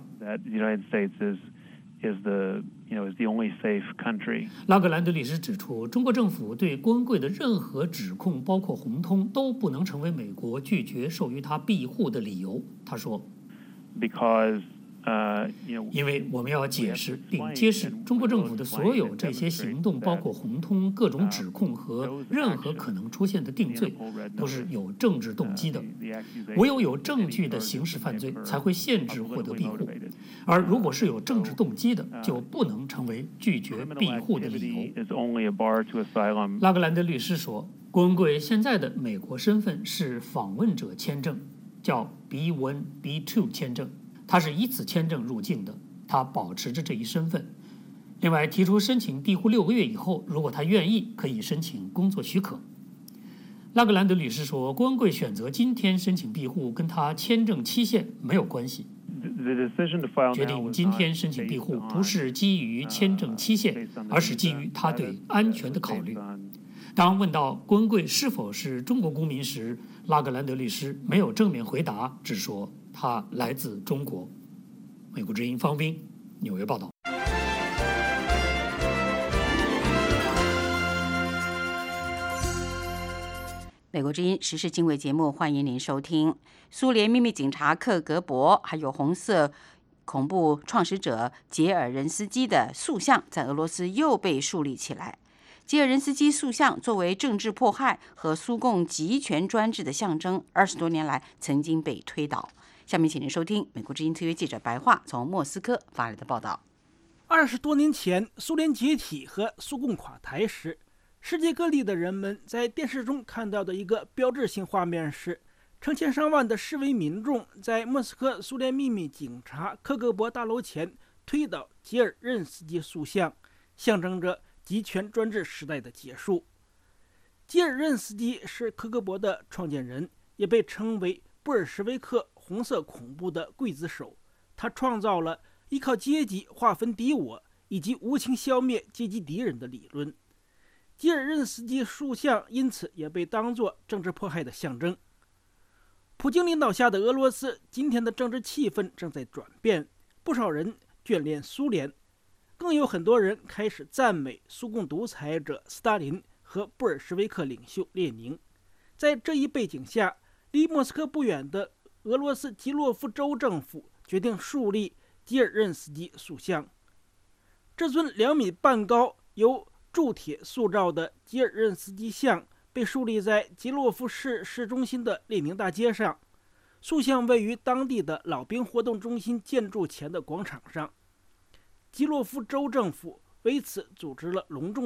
S3: 拉格兰德律师指出，中国政府对郭文贵的任何指控，包括红通，都不能成为美国拒绝授予他庇护的理由。他说，因为我们要解释并揭示中国政府的所有这些行动，包括红通、各种指控和任何可能出现的定罪，都是有政治动机的。唯有证据的刑事犯罪才会限制获得庇护，而如果是有政治动机的，就不能成为拒绝庇护的理由。拉格兰德律师说，郭文贵现在的美国身份是访问者签证，叫 B1、B2 签证。他是以此签证入境的，他保持着这一身份。另外，提出申请庇护6个月以后，如果他愿意，可以申请工作许可。拉格兰德律师说，郭文贵选择今天申请庇护跟他签证期限没有关系。决定今天申请庇护不是基于签证期限，而是基于他对安全的考虑。当问到郭文贵是否是中国公民时，拉格兰德律师没有正面回答，只说他来自中国。美国之音方斌，纽约报道。
S2: 美国之音时事经纬节目，欢迎您收听。苏联秘密警察克格勃还有红色恐怖创始者杰尔任斯基的塑像在俄罗斯又被树立起来。杰尔任斯基塑像作为政治迫害和苏共集权专制的象征，20多年来曾经被推倒。下面请您收听美国之音特约记者白桦从莫斯科发来的报道。
S8: 20多年前，苏联解体和苏共垮台时，世界各地的人们在电视中看到的一个标志性画面是，成千上万的示威民众在莫斯科苏联秘密警察克格勃大楼前推倒杰尔任斯基塑像，象征着集权专制时代的结束。杰尔任斯基是克格勃的创建人，也被称为布尔什维克红色恐怖的刽子手。他创造了依靠阶级划分敌我以及无情消灭阶级敌人的理论。杰尔任斯基塑像因此也被当作政治迫害的象征。普京领导下的俄罗斯今天的政治气氛正在转变，不少人眷恋苏联，更有很多人开始赞美苏共独裁者斯大林和布尔什维克领袖列宁。在这一背景下，离莫斯科不远的俄罗斯基洛夫州政府决定树立杰尔任斯基塑像。这尊2.5米高、由铸铁塑造的杰尔任斯基像被树立在基洛夫市市中心的列宁大街上。塑像位于当地的老兵活动中心建筑前的广场上。基洛夫州政府为此组织了隆重的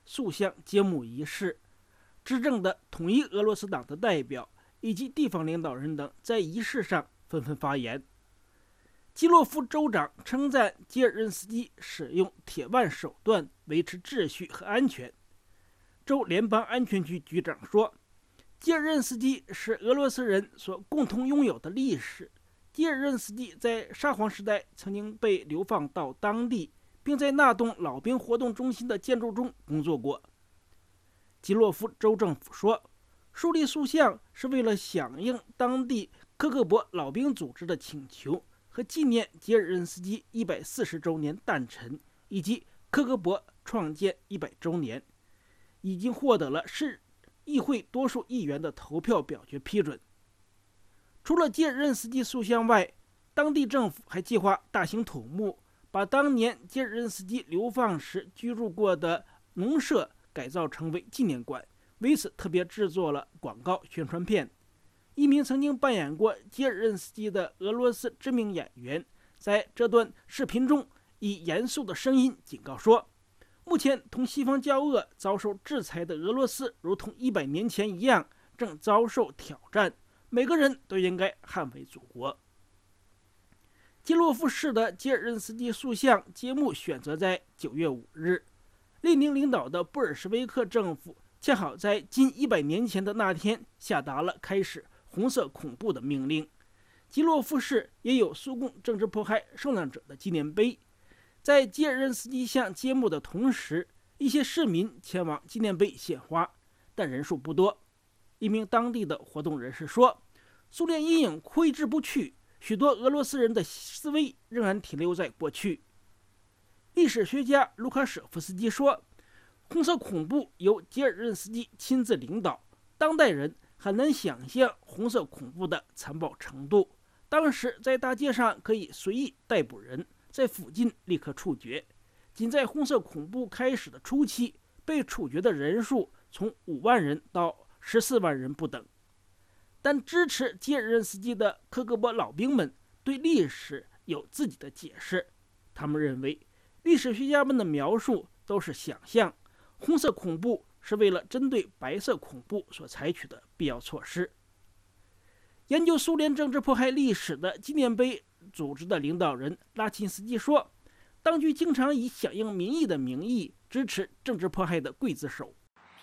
S8: 塑像揭幕仪式。执政的统一俄罗斯党的代表以及地方领导人等在仪式上纷纷发言。基洛夫州长称赞吉尔任斯基使用铁腕手段维持秩序和安全。州联邦安全局局长说，吉尔任斯基是俄罗斯人所共同拥有的历史。吉尔任斯基在沙皇时代曾经被流放到当地，并在那栋老兵活动中心的建筑中工作过。基洛夫州政府说，树立塑像是为了响应当地科格勃老兵组织的请求和纪念吉尔任斯基140周年诞辰以及科格勃创建100周年，已经获得了市议会多数议员的投票表决批准。除了吉尔任斯基塑像外，当地政府还计划大兴土木，把当年吉尔任斯基流放时居住过的农舍改造成为纪念馆，为此特别制作了广告宣传片。一名曾经扮演过吉尔任斯基的俄罗斯知名演员在这段视频中以严肃的声音警告说，目前同西方交恶遭受制裁的俄罗斯如同100年前一样正遭受挑战，每个人都应该捍卫祖国。基洛夫市的吉尔任斯基塑像揭幕选择在9月5日。列宁领导的布尔什维克政府恰好在近100年前的那天下达了开始红色恐怖的命令。基洛夫市也有苏共政治迫害受难者的纪念碑。在吉尔任斯基像揭幕的同时，一些市民前往纪念碑献花，但人数不多。一名当地的活动人士说，苏联阴影挥之不去，许多俄罗斯人的思维仍然停留在过去。历史学家卢卡舍夫斯基说，红色恐怖由吉尔任斯基亲自领导，当代人很难想象红色恐怖的残暴程度。当时在大街上可以随意逮捕人，在附近立刻处决。仅在红色恐怖开始的初期，被处决的人数从5万人到14万人不等。但支持吉尔任斯基的科格勃老兵们对历史有自己的解释，他们认为历史学家们的描述都是想象，红色恐怖是为了针对白色恐怖所采取的必要措施。研究苏联政治迫害历史的纪念碑组织的领导人拉钦斯基说，当局经常以响应民意的名义支持政治迫害的刽子手。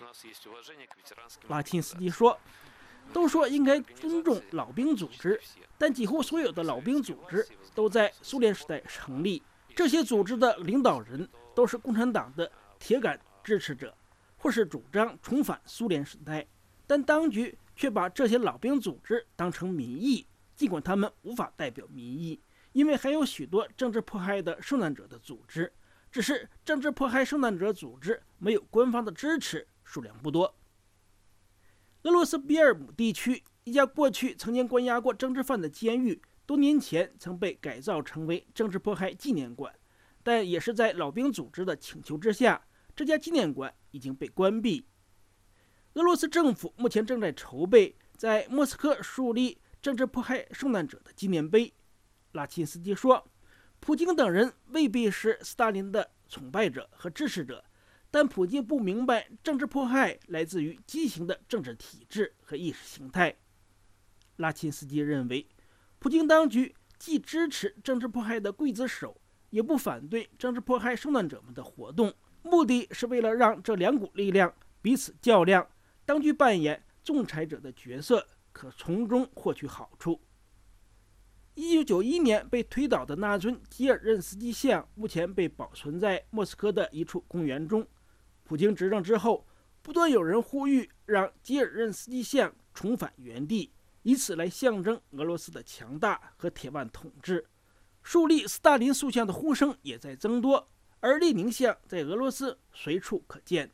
S8: 拉钦斯基说，都说应该尊重老兵组织，但几乎所有的老兵组织都在苏联时代成立，这些组织的领导人都是共产党的铁杆支持者，或是主张重返苏联时代，但当局却把这些老兵组织当成民意，尽管他们无法代表民意，因为还有许多政治迫害的受难者的组织，只是政治迫害受难者组织没有官方的支持，数量不多。俄罗斯比尔姆地区一家过去曾经关押过政治犯的监狱，多年前曾被改造成为政治迫害纪念馆，但也是在老兵组织的请求之下，这家纪念馆已经被关闭。俄罗斯政府目前正在筹备在莫斯科树立政治迫害受难者的纪念碑。拉钦斯基说，普京等人未必是斯大林的崇拜者和支持者，但普京不明白政治迫害来自于畸形的政治体制和意识形态。拉钦斯基认为，普京当局既支持政治迫害的刽子手，也不反对政治迫害受难者们的活动，目的是为了让这两股力量彼此较量，当局扮演仲裁者的角色，可从中获取好处。1991年被推倒的那尊吉尔任斯基像目前被保存在莫斯科的一处公园中。普京执政之后，不断有人呼吁让吉尔任斯基像重返原地，以此来象征俄罗斯的强大和铁腕统治。树立斯大林塑像的呼声也在增多，而列宁像在俄罗斯随处可见。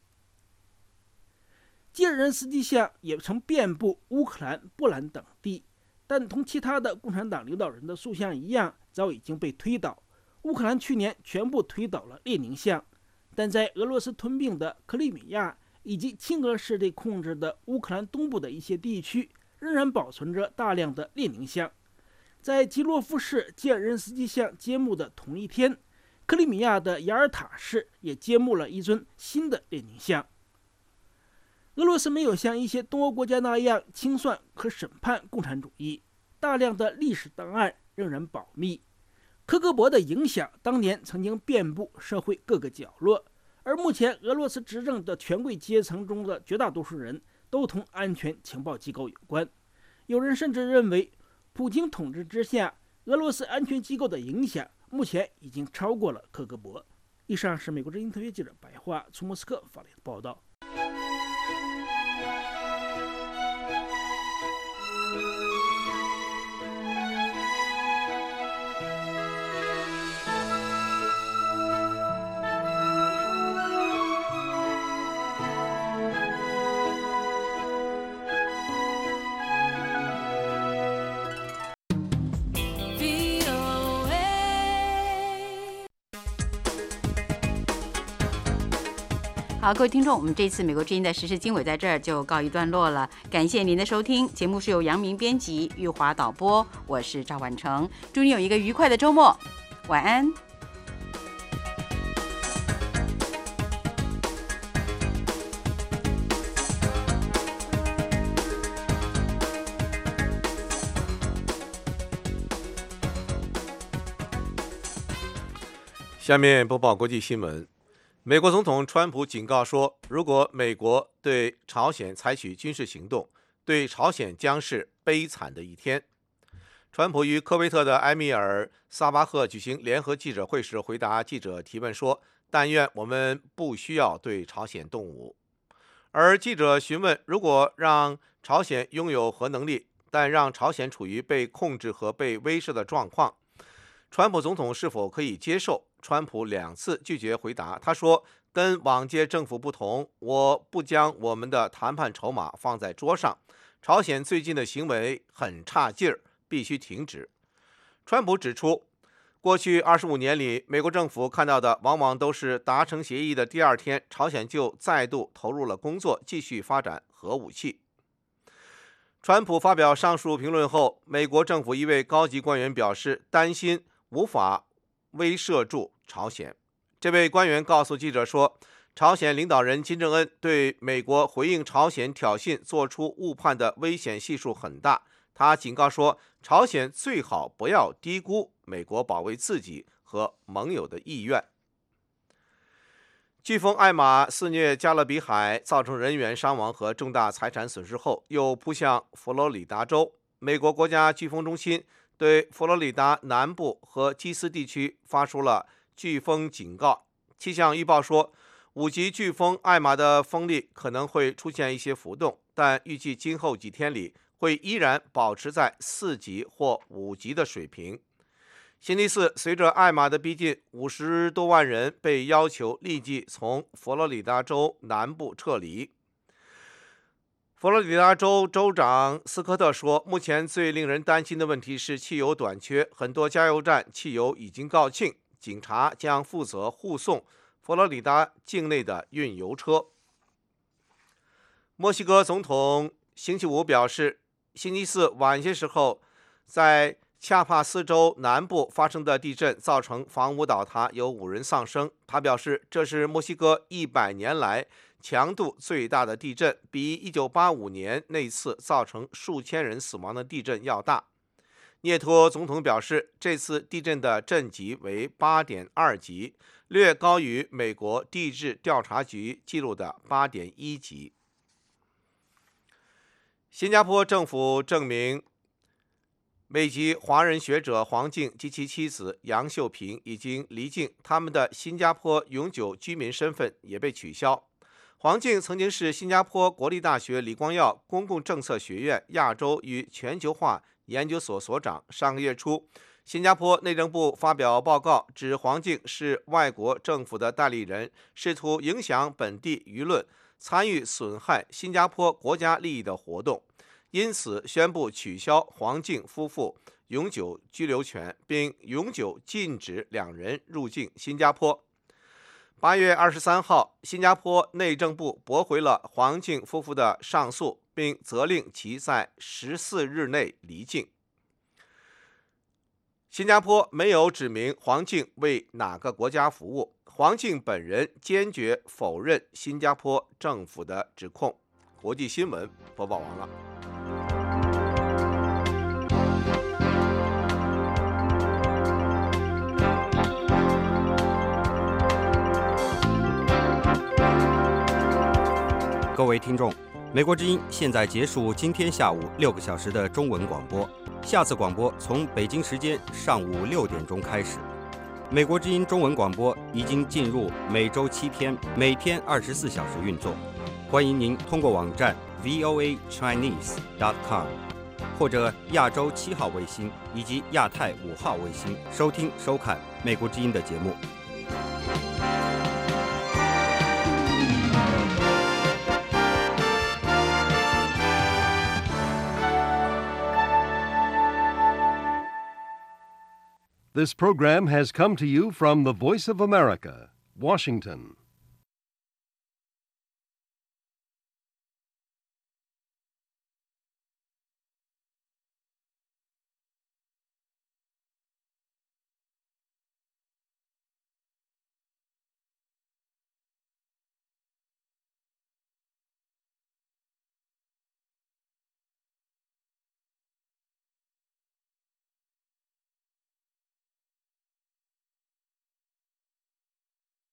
S8: 吉尔任斯基像也曾遍布乌克兰、波兰等地，但同其他的共产党领导人的塑像一样，早已经被推倒。乌克兰去年全部推倒了列宁像，但在俄罗斯吞并的克里米亚以及亲俄势力控制的乌克兰东部的一些地区，仍然保存着大量的列宁像。在基洛夫市吉尔任斯基像揭幕的同一天， 克里米亚的雅尔塔市也揭幕了一尊新的列宁像。俄罗斯没有像一些东欧国家那样清算和审判共产主义，大量的历史档案仍然保密。科格勃的影响当年曾经遍布社会各个角落，而目前俄罗斯执政的权贵阶层中的绝大多数人都同安全情报机构有关。有人甚至认为，普京统治之下，俄罗斯安全机构的影响目前已经超过了科格勃。以上是美国之音特约记者白桦从莫斯科发来的报道。
S2: 好，各位听众，我们这次美国之音的时事经纬在这儿就告一段落了。感谢您的收听，节目是由杨明编辑，玉华导播，我是赵婉成。祝你有一个愉快的周末，晚安。
S5: 下面播报国际新闻。美国总统川普警告说，如果美国对朝鲜采取军事行动，对朝鲜将是悲惨的一天。川普与科威特的埃米尔·萨巴赫举行联合记者会时回答记者提问说，但愿我们不需要对朝鲜动武。而记者询问，如果让朝鲜拥有核能力，但让朝鲜处于被控制和被威慑的状况，川普总统是否可以接受？川普2次拒绝回答。他说，跟往届政府不同，我不将我们的谈判筹码放在桌上。朝鲜最近的行为很差劲儿，必须停止。川普指出，过去25年里，美国政府看到的往往都是达成协议的第2天，朝鲜就再度投入了工作，继续发展核武器。川普发表上述评论后，美国政府一位高级官员表示，担心无法威慑住朝鲜。这位官员告诉记者说，朝鲜领导人金正恩对美国回应朝鲜挑衅做出误判的危险系数很大。他警告说，朝鲜最好不要低估美国保卫自己和盟友的意愿。飓风艾玛肆虐加勒比海，造成人员伤亡和重大财产损失后，又扑向佛罗里达州。美国国家飓风中心对佛罗里达南部和基斯地区发出了飓风警告。气象预报说，5级飓风艾玛的风力可能会出现一些浮动，但预计今后几天里会依然保持在4级或5级的水平。星期四，随着艾玛的逼近，50多万人被要求立即从佛罗里达州南部撤离。佛罗里达州州长斯科特说，目前最令人担心的问题是汽油短缺，很多加油站汽油已经告罄，警察将负责护送佛罗里达境内的运油车。墨西哥总统星期五表示，星期四晚些时候在恰帕斯州南部发生的地震造成房屋倒塌，有5人丧生。他表示，这是墨西哥100年来强度最大的地震，比1985年那次造成数千人死亡的地震要大。涅托总统表示，这次地震的震级为8.2级，略高于美国地质调查局记录的8.1级。新加坡政府证明，美籍华人学者黄静及其妻子杨秀萍已经离境，他们的新加坡永久居民身份也被取消。黄静曾经是新加坡国立大学李光耀公共政策学院亚洲与全球化研究所所长。上个月初，新加坡内政部发表报告，指黄静是外国政府的代理人，试图影响本地舆论，参与损害新加坡国家利益的活动。因此宣布取消黄静夫妇永久居留权，并永久禁止2人入境新加坡。8月23号，新加坡内政部驳回了黄静夫妇的上诉，并责令其在14日内离境。 新加坡没有指明黄静为哪个国家服务，黄静本人坚决否认新加坡政府的指控。国际新闻播报完了。
S7: 各位听众，美国之音现在结束今天下午6个小时的中文广播，下次广播从北京时间上午6点钟开始。美国之音中文广播已经进入每周7天，每天24小时运作。欢迎您通过网站 voachinese.com 或者亚洲7号卫星以及亚太5号卫星收听收看美国之音的节目。
S10: This program has come to you from the Voice of America, Washington.